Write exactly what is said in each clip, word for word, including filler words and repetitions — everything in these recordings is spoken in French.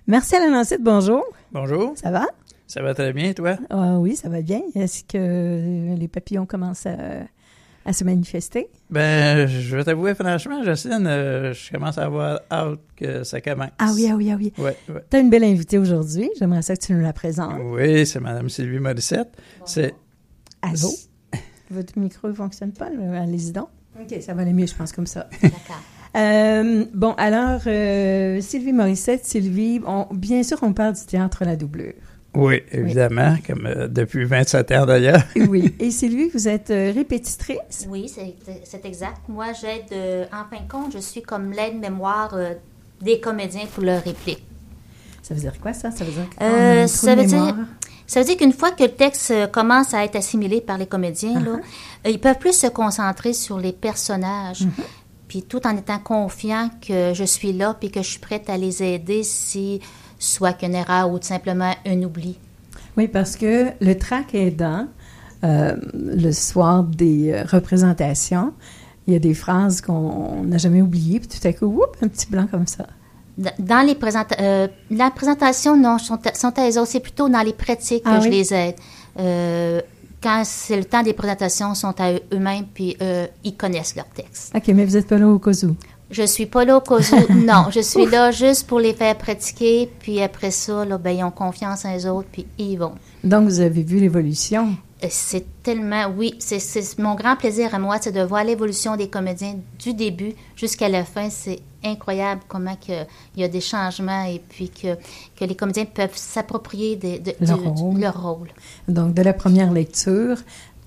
Martial Lancette, bonjour. Bonjour. Ça va? Ça va très bien, toi? Ah oui, ça va bien. Est-ce que les papillons commencent à, à se manifester? Ben, je vais t'avouer franchement, Jocelyne, euh, je commence à avoir hâte que ça commence. Ah oui, ah oui, ah oui. Ouais, ouais. Tu as une belle invitée aujourd'hui. J'aimerais ça que tu nous la présentes. Oui, c'est Mme Sylvie Morissette. Bonjour. C'est... Allô? Votre micro ne fonctionne pas? Allez-y donc. OK, ça va aller mieux, je pense, comme ça. D'accord. Euh, bon, alors, euh, Sylvie Morissette, Sylvie, on, bien sûr, on parle du théâtre La Doublure. Oui, évidemment, oui. comme euh, depuis vingt-sept ans d'ailleurs. Oui. Et Sylvie, vous êtes euh, répétitrice? Oui, c'est, c'est exact. Moi, j'aide, euh, en fin de compte, je suis comme l'aide-mémoire euh, des comédiens pour leur réplique. Ça veut dire quoi, ça? Ça veut dire que euh, ça veut dire, ça veut dire qu'une fois que le texte commence à être assimilé par les comédiens, uh-huh. là, euh, ils peuvent plus se concentrer sur les personnages. Uh-huh. Puis tout en étant confiant que je suis là puis que je suis prête à les aider si soit qu'une erreur ou tout simplement un oubli. Oui, parce que le trac aidant, euh, le soir des euh, représentations, il y a des phrases qu'on n'a jamais oubliées, puis tout à coup, whoop, un petit blanc comme ça. Dans les présentations, euh, la présentation, non, sont, sont à eux autres. C'est plutôt dans les pratiques ah, que oui? je les aide. Euh, Quand c'est le temps des présentations, ils sont à eux-mêmes, puis euh, ils connaissent leur texte. OK, mais vous n'êtes pas là au cas où? Je ne suis pas là au cas où, non. Je suis là juste pour les faire pratiquer, puis après ça, là, ben, ils ont confiance en eux autres, puis ils vont. Donc, vous avez vu l'évolution? C'est tellement, oui, c'est, c'est mon grand plaisir à moi, c'est de voir l'évolution des comédiens du début jusqu'à la fin. C'est incroyable comment que, il y a des changements et puis que, que les comédiens peuvent s'approprier de, de, leur, du, rôle. De leur rôle. Donc, de la première lecture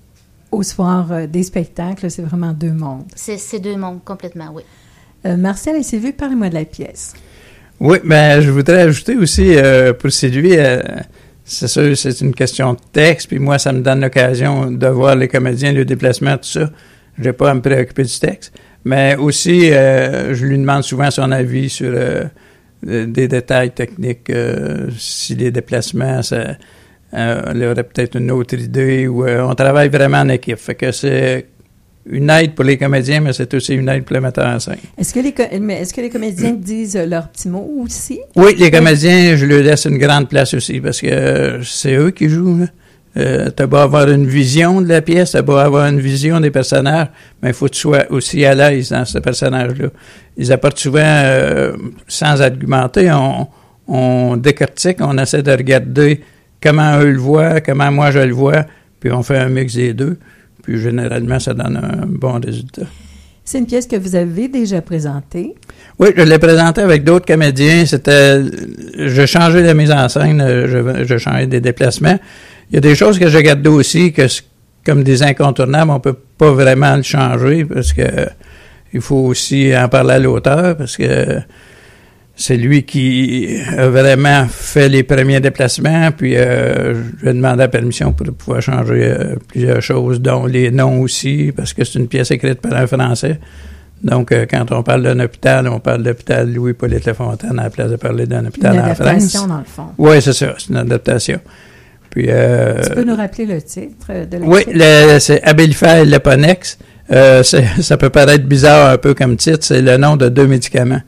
au soir euh, des spectacles, c'est vraiment deux mondes. C'est, c'est deux mondes, complètement, oui. Euh, Martial et Sylvie, parlez-moi de la pièce. Oui, bien, je voudrais ajouter aussi, euh, pour Sylvie, euh, c'est sûr, c'est une question de texte, puis moi, ça me donne l'occasion de voir les comédiens, le déplacement, tout ça. Je n'ai pas à me préoccuper du texte. Mais aussi, euh, je lui demande souvent son avis sur euh, des détails techniques, euh, si les déplacements, ça, euh, elle aurait peut-être une autre idée, ou euh, on travaille vraiment en équipe. Fait que c'est une aide pour les comédiens, mais c'est aussi une aide pour le metteur en scène. Est-ce que les, co- mais est-ce que les comédiens disent leurs petits mots aussi? Oui, les comédiens, je leur laisse une grande place aussi, parce que euh, c'est eux qui jouent, là. Euh, t'as beau avoir une vision de la pièce, t'as beau avoir une vision des personnages, mais il faut que tu sois aussi à l'aise dans ce personnage-là. Ils apportent souvent, euh, sans argumenter, on, on décortique, on essaie de regarder comment eux le voient, comment moi je le vois, puis on fait un mix des deux. Puis généralement, ça donne un bon résultat. C'est une pièce que vous avez déjà présentée. Oui, je l'ai présentée avec d'autres comédiens. C'était, je changeais la mise en scène, je, je changeais des déplacements. Il y a des choses que j'ai gardées aussi, que comme des incontournables, on peut pas vraiment le changer parce que il faut aussi en parler à l'auteur parce que c'est lui qui a vraiment fait les premiers déplacements, puis euh, je lui ai demandé la permission pour pouvoir changer euh, plusieurs choses, dont les noms aussi, parce que c'est une pièce écrite par un Français. Donc, euh, quand on parle d'un hôpital, on parle de l'hôpital Louis-Hippolyte Lafontaine à la place de parler d'un hôpital en France. Une adaptation, dans le fond. Oui, c'est ça, c'est une adaptation. Puis, euh, tu peux nous rappeler le titre de la oui, le, c'est Abilify Leponex. Euh, c'est, ça peut paraître bizarre un peu comme titre, c'est le nom de deux médicaments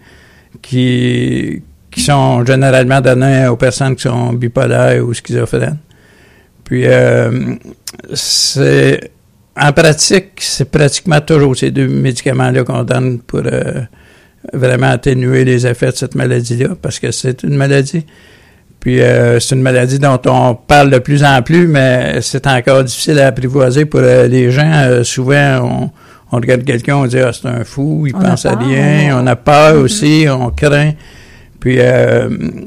qui, qui sont généralement donnés aux personnes qui sont bipolaires ou schizophrènes. Puis, euh, c'est, en pratique, c'est pratiquement toujours ces deux médicaments-là qu'on donne pour euh, vraiment atténuer les effets de cette maladie-là, parce que c'est une maladie. Puis, euh, c'est une maladie dont on parle de plus en plus, mais c'est encore difficile à apprivoiser pour euh, les gens. Euh, souvent, on On regarde quelqu'un, on dit « Ah, c'est un fou, il on pense à rien. On... on a peur mm-hmm. aussi, on craint. » Puis, euh,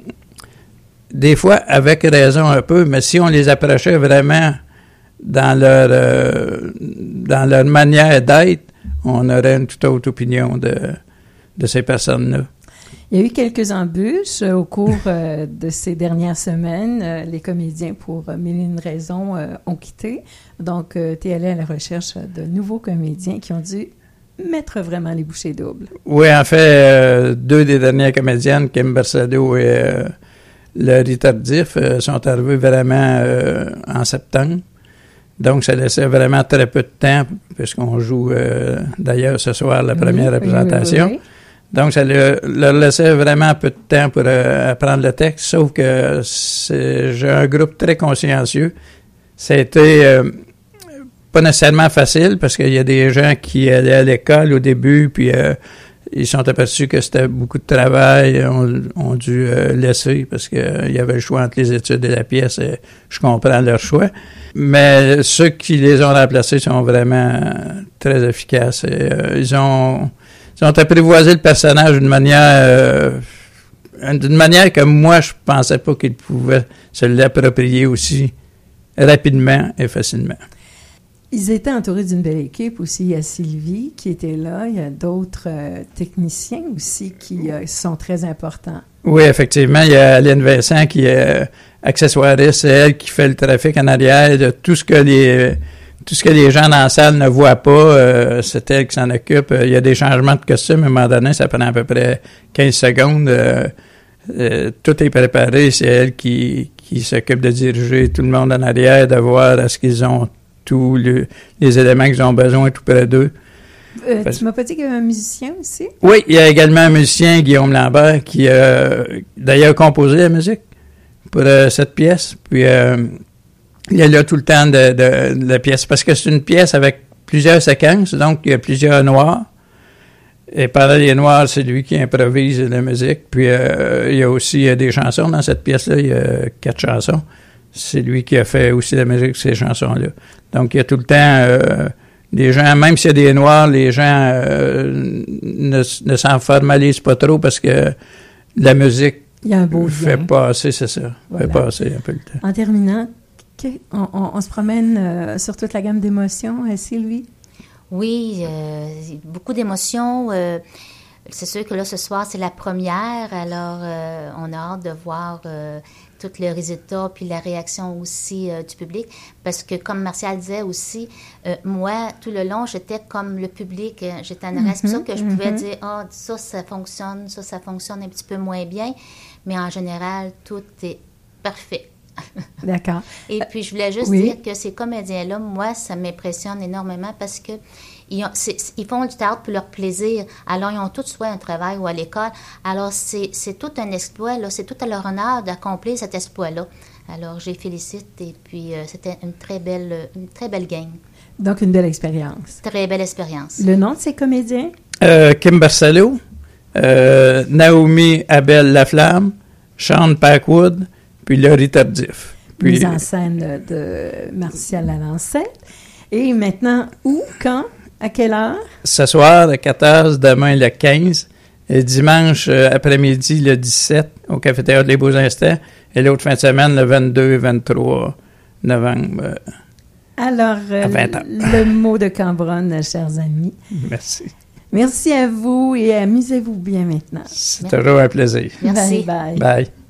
des fois, avec raison un peu, mais si on les approchait vraiment dans leur, euh, dans leur manière d'être, on aurait une toute autre opinion de, de ces personnes-là. Il y a eu quelques embûches euh, au cours euh, de ces dernières semaines. Euh, les comédiens, pour euh, mille et une raisons, euh, ont quitté. Donc, euh, tu es allé à la recherche de nouveaux comédiens qui ont dû mettre vraiment les bouchées doubles. Oui, en fait, euh, deux des dernières comédiennes, Kim Bersado et euh, Laurie Tardif, euh, sont arrivées vraiment euh, en septembre. Donc, ça laissait vraiment très peu de temps, puisqu'on joue euh, d'ailleurs ce soir la première oui, représentation. Oui, oui, oui. Donc, ça leur, leur laissait vraiment peu de temps pour euh, apprendre le texte, sauf que c'est, j'ai un groupe très consciencieux. Ça a été euh, pas nécessairement facile, parce qu'il y a des gens qui allaient à l'école au début, puis euh, ils sont aperçus que c'était beaucoup de travail, ont, ont dû euh, laisser, parce qu'il euh, y avait le choix entre les études et la pièce, et je comprends leur choix. Mais ceux qui les ont remplacés sont vraiment très efficaces. Et, euh, ils ont... Ils ont apprivoisé le personnage d'une manière euh, d'une manière que moi, je pensais pas qu'ils pouvaient se l'approprier aussi rapidement et facilement. Ils étaient entourés d'une belle équipe aussi. Il y a Sylvie qui était là. Il y a d'autres euh, techniciens aussi qui euh, sont très importants. Oui, effectivement. Il y a Aline Vincent qui est accessoiriste. C'est elle qui fait le trafic en arrière de tout ce que les... Tout ce que les gens dans la salle ne voient pas, euh, c'est elle qui s'en occupe. Il y a des changements de costume, à un moment donné, ça prend à peu près quinze secondes. Euh, euh, tout est préparé, c'est elle qui, qui s'occupe de diriger tout le monde en arrière, de voir est-ce qu'ils ont tous le, les éléments qu'ils ont besoin tout près d'eux. Euh, tu m'as pas dit qu'il y avait un musicien aussi? Oui, il y a également un musicien, Guillaume Lambert, qui a euh, d'ailleurs composé la musique pour euh, cette pièce. Puis... Euh, il est là tout le temps de, de, de la pièce, parce que c'est une pièce avec plusieurs séquences, donc il y a plusieurs noirs. Et pendant les noirs, c'est lui qui improvise la musique. Puis euh, il y a aussi euh, des chansons dans cette pièce-là, il y a quatre chansons. C'est lui qui a fait aussi la musique de ces chansons-là. Donc il y a tout le temps euh, des gens, même s'il y a des noirs, les gens euh, ne, ne s'en formalisent pas trop, parce que la musique il y a un beau fait lien. passer, c'est ça, Voilà. fait passer un peu le temps. En terminant, Okay. On, on, on se promène euh, sur toute la gamme d'émotions, euh, Sylvie? Oui, euh, beaucoup d'émotions. Euh, c'est sûr que là, ce soir, c'est la première. Alors, euh, on a hâte de voir euh, tout le résultat puis la réaction aussi euh, du public. Parce que, comme Martial disait aussi, euh, moi, tout le long, j'étais comme le public. J'étais en arrière. Mm-hmm, c'est pour ça que je pouvais mm-hmm. dire, ah, oh, ça, ça fonctionne, ça, ça fonctionne un petit peu moins bien. Mais en général, tout est parfait. D'accord. Et puis, je voulais juste oui. dire que ces comédiens-là, moi, ça m'impressionne énormément parce que ils, ont, c'est, ils font du théâtre pour leur plaisir. Alors, ils ont tous soit un travail ou à l'école. Alors, c'est, c'est tout un exploit, là. C'est tout à leur honneur d'accomplir cet exploit-là. Alors, je les félicite et puis euh, c'était une très belle, une très belle game. Donc, une belle expérience. Très belle expérience. Le nom de ces comédiens? Euh, Kim Barcelo, euh, Naomi Abel Laflamme, Sean Packwood, puis Laurie Tardif. Puis, mise en scène de Martial Lalancette. Et maintenant, où, quand, à quelle heure? Ce soir, le quatorze, demain, le quinze, et dimanche euh, après-midi, le dix-sept, au Café-Théâtre Les Beaux Instants, et l'autre fin de semaine, le vingt-deux et vingt-trois novembre. Euh, Alors, euh, le mot de Cambronne, chers amis. Merci. Merci à vous et amusez-vous bien maintenant. C'est toujours un plaisir. Merci. Bye, bye. Bye.